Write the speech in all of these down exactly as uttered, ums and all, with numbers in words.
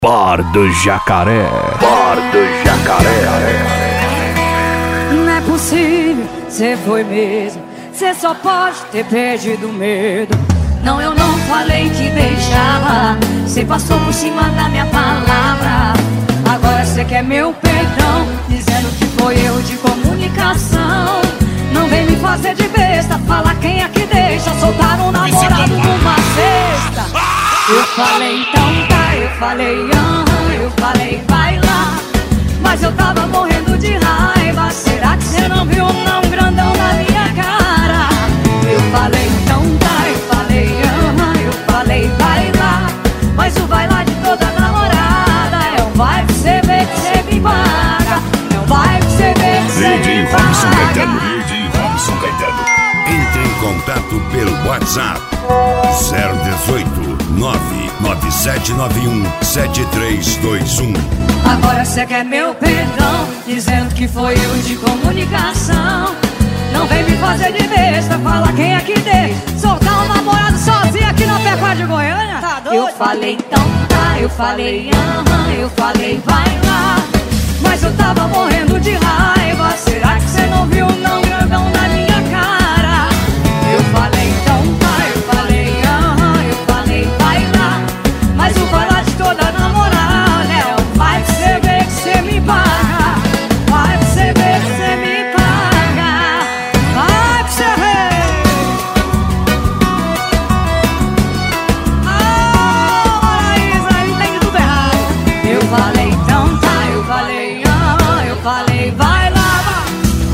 Bar do Jacaré. Bar do Jacaré. Não é possível, cê foi mesmo. Cê só pode ter perdido o medo. Não, eu não falei que deixava. Cê passou por cima da minha palavra. Agora cê quer meu perdão, dizendo que foi erro de comunicação. Não vem me fazer de besta, fala quem é que deixa soltar um namorado numa cesta. Eu falei então tá, eu falei aham, eu falei vai lá. Mas eu tava morrendo de raiva. Será que cê não viu não grandão na minha cara? Eu falei então tá, eu falei aham, eu falei vai lá. Mas o vai lá de toda namorada é um vai pra cê ver que cê me paga. É um vai pra cê ver que cê me paga. Robson Caetano. Entre em contato pelo WhatsApp zero dezoito, nove nove sete nove um sete três dois um. Agora cê quer meu perdão, dizendo que foi erro de comunicação. Não vem me fazer de besta, fala quem é que deixa soltar um namorado sozinho aqui na Pecuária de Goiânia. Tá doido? Eu falei então tá, eu falei aham, eu falei vai lá. Mas eu tava morrendo de raiva. Será que cê não viu não grandão na minha cara? Eu falei então tá, eu falei aham, eu falei vai lá. Mas o vai lá de toda namorada é um vai pra cê ver que cê me paga. Vai pra cê ver que cê me paga. Vai pra cê ver. Ah, Maraísa, aí tem tudo errado. Eu falei então tá, eu falei aham, eu falei vai lá, vai.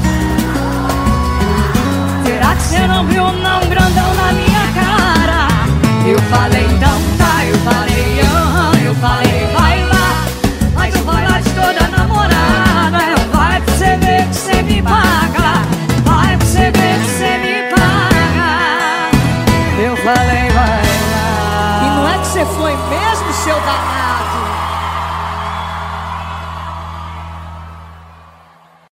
Será que cê não viu não grandão na minha cara? Eu falei então tá, eu falei aham, eu falei vai lá. Mas eu vai lá de toda namorada é um vai pra cê ver que cê me paga. Vai pra cê ver que cê me paga. Eu falei vai lá. E não é que você foi mesmo, seu danado?